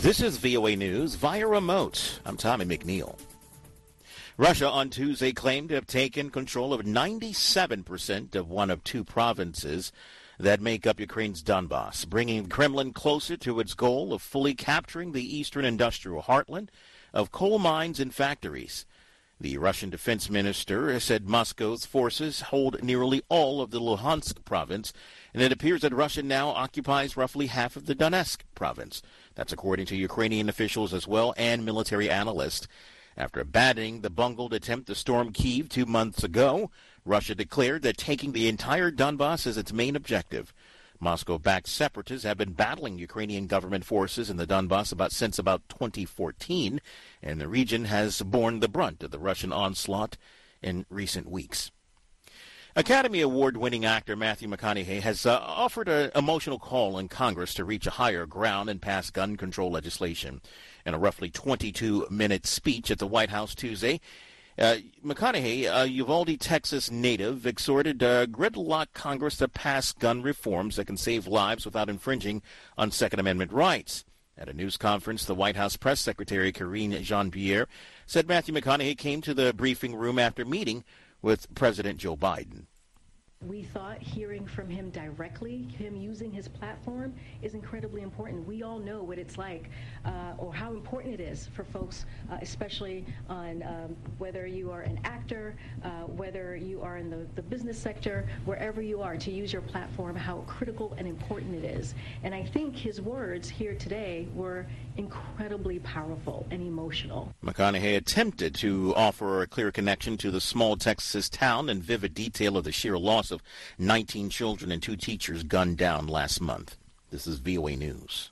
This is VOA News via remote. I'm Tommy McNeil. Russia on Tuesday claimed to have taken control of 97% of one of two provinces that make up Ukraine's Donbas, bringing the Kremlin closer to its goal of fully capturing the eastern industrial heartland of coal mines and factories. The Russian defense minister said Moscow's forces hold nearly all of the Luhansk province, and it appears that Russia now occupies roughly half of the Donetsk province. That's according to Ukrainian officials as well and military analysts. After abandoning the bungled attempt to storm Kyiv 2 months ago, Russia declared that taking the entire Donbas is its main objective. Moscow-backed separatists have been battling Ukrainian government forces in the Donbas since about 2014, and the region has borne the brunt of the Russian onslaught in recent weeks. Academy Award-winning actor Matthew McConaughey has offered an emotional call in Congress to reach a higher ground and pass gun control legislation. In a roughly 22-minute speech at the White House Tuesday, McConaughey, a Uvalde, Texas native, exhorted gridlock Congress to pass gun reforms that can save lives without infringing on Second Amendment rights. At a news conference, the White House press secretary, Karine Jean-Pierre, said Matthew McConaughey came to the briefing room after meeting with President Joe Biden. We thought hearing from him directly, him using his platform, is incredibly important. We all know what it's like, or how important it is for folks, especially on whether you are an actor, whether you are in the business sector, wherever you are, to use your platform, how critical and important it is. And I think his words here today were incredibly powerful and emotional. McConaughey attempted to offer a clear connection to the small Texas town and vivid detail of the sheer loss of 19 children and 2 teachers gunned down last month. This is VOA News.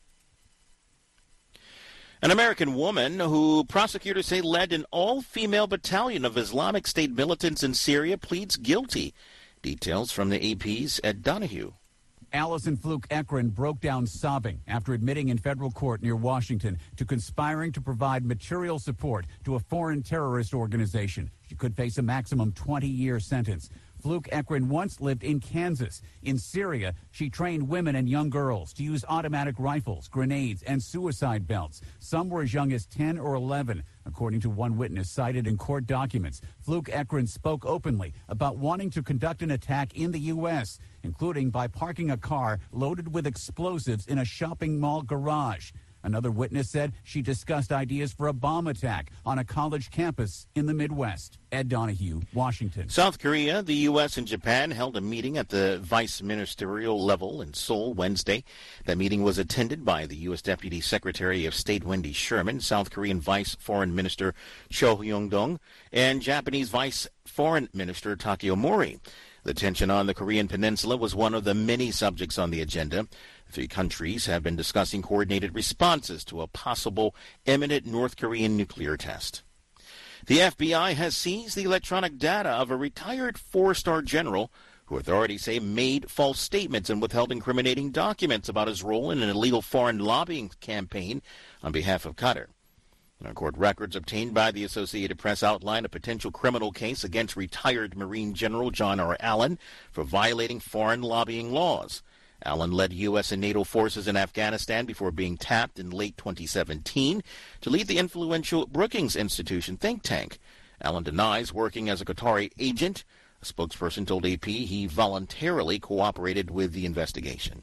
An American woman who prosecutors say led an all-female battalion of Islamic State militants in Syria pleads guilty. Details from the AP's Ed Donahue. Allison Fluke Ekren broke down sobbing after admitting in federal court near Washington to conspiring to provide material support to a foreign terrorist organization. She could face a maximum 20-year sentence. Fluke Ekren once lived in Kansas. In Syria, she trained women and young girls to use automatic rifles, grenades, and suicide belts. Some were as young as 10 or 11. According to one witness cited in court documents, Fluke Ekren spoke openly about wanting to conduct an attack in the U.S., including by parking a car loaded with explosives in a shopping mall garage. Another witness said she discussed ideas for a bomb attack on a college campus in the Midwest. Ed Donahue, Washington. South Korea, the U.S., and Japan held a meeting at the vice ministerial level in Seoul Wednesday. That meeting was attended by the U.S. Deputy Secretary of State Wendy Sherman, South Korean Vice Foreign Minister Cho Hyung-dong, and Japanese Vice Foreign Minister Takeo Mori. The tension on the Korean peninsula was one of the many subjects on the agenda. The 3 countries have been discussing coordinated responses to a possible imminent North Korean nuclear test. The FBI has seized the electronic data of a retired 4-star general who authorities say made false statements and withheld incriminating documents about his role in an illegal foreign lobbying campaign on behalf of Qatar. Court records obtained by the Associated Press outline a potential criminal case against retired Marine General John R. Allen for violating foreign lobbying laws. Allen led U.S. and NATO forces in Afghanistan before being tapped in late 2017 to lead the influential Brookings Institution think tank. Allen denies working as a Qatari agent. A spokesperson told AP he voluntarily cooperated with the investigation.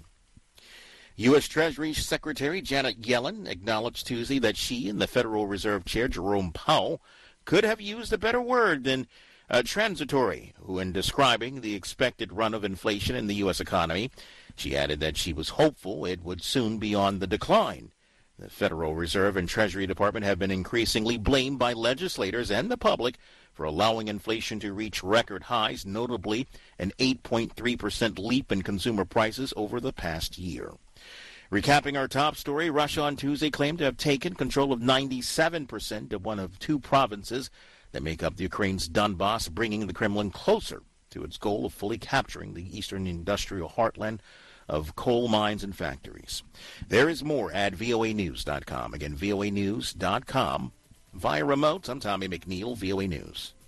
U.S. Treasury Secretary Janet Yellen acknowledged Tuesday that she and the Federal Reserve Chair Jerome Powell could have used a better word than transitory when describing the expected run of inflation in the U.S. economy. She added that she was hopeful it would soon be on the decline. The Federal Reserve and Treasury Department have been increasingly blamed by legislators and the public for allowing inflation to reach record highs, notably an 8.3% leap in consumer prices over the past year. Recapping our top story, Russia on Tuesday claimed to have taken control of 97% of one of 2 provinces that make up Ukraine's Donbas, bringing the Kremlin closer to its goal of fully capturing the eastern industrial heartland of coal mines and factories. There is more at voanews.com. Again, voanews.com. Via remote, I'm Tommy McNeil, VOA News.